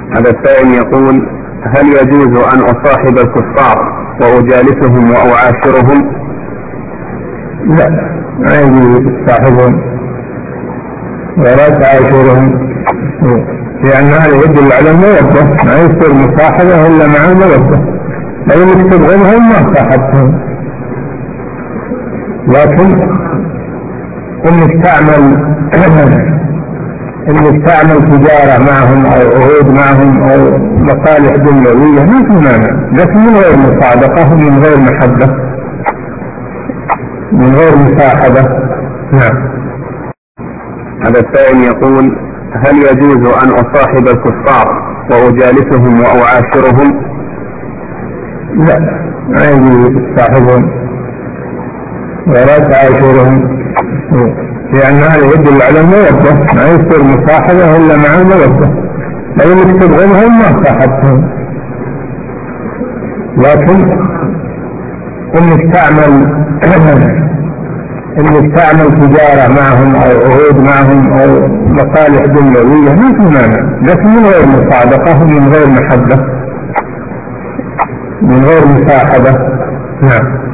هذا السائل يقول: هل يجوز أن أصاحب الكفار وأجالسهم وأعاشرهم؟ لا، ما يجوز تصاحبهم ولا تعاشرهم، لأن هذا يدل على المودة، ما يصير مصاحبة إلا مع المودة. لو انك تبغضهم ما صاحبتهم، لكن انك تعمل تجارة معهم أو عهود معهم أو مصالح دنيوية ما في مانع، لكن من غير مصادقة ومن غير محبة، من غير مصاحبة. نعم. هذا السائل يقول: هل يجوز أن أصاحب الكفار وأجالسهم وأعاشرهم؟ لا، ما يجوز تصاحبهم ولا تعاشرهم، لأن هذا يدل على المودة، ما يصير مصاحبة إلا مع المودة. لو انك تبغضهم ما صاحبتهم، لكن انك تعمل تجارة معهم أو عهود معهم أو مصالح دنيوية ما في مانع، لكن من غير مصادقة ومن غير محبة، من غير مصاحبة. نعم.